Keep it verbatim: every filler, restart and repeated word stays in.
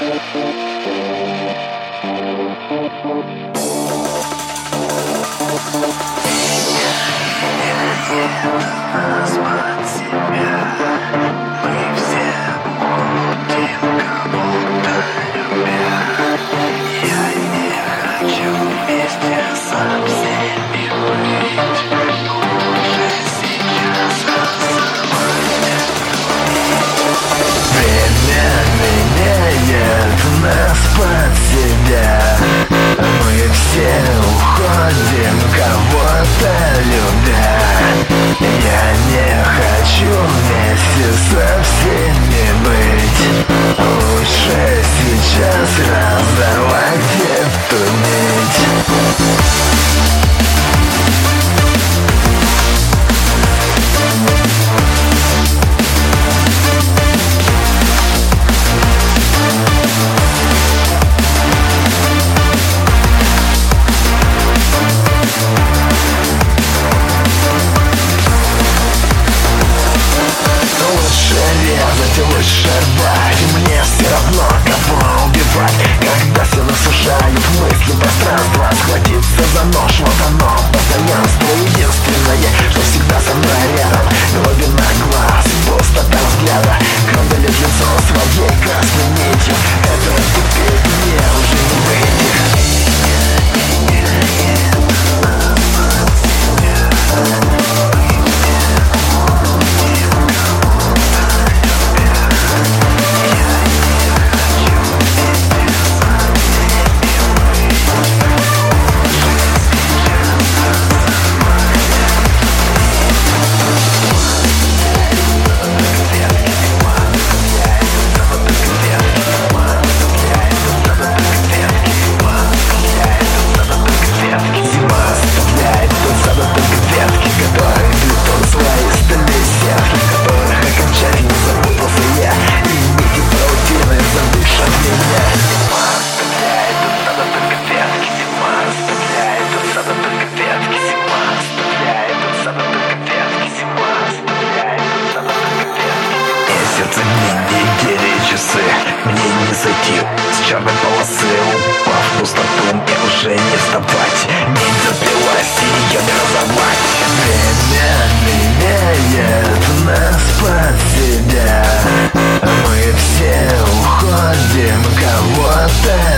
Назвать себя мы все будем, кого-то любя. Я не хочу вместе со всеми быть. Лучше сейчас осознать. Время меняет нас под себя. Мы все уходим, кого-то любя. Я не хочу вместе со всеми быть. Лучше сейчас разорвать эту нить. Лучше рвать, мне все равно кого убивать. Когда все насушают мысли, пространство схватиться за нож, вот оно, постоянство единственное, что всегда со мной рядом. Глубина глаз, пустота взгляда, кровь лицо своей красной нитью. Этого теперь мне уже не выйти. Мне не зайти с черной полосы, упав в пустоту, мне уже не вставать. Нить запилась, и ее не разорвать. Время меняет нас под себя. Мы все уходим, кого-то